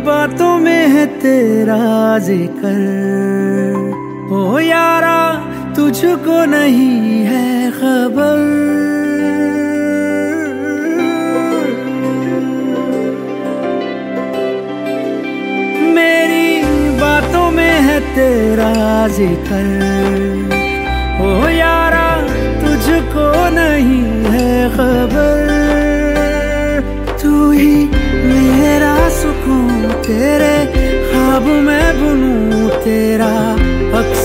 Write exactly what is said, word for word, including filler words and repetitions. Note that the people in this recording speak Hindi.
बातों में है तेरा जिक्र, ओ यारा तुझको नहीं है खबर। मेरी बातों में है तेरा जिक्र, ओ यारा तुझको नहीं है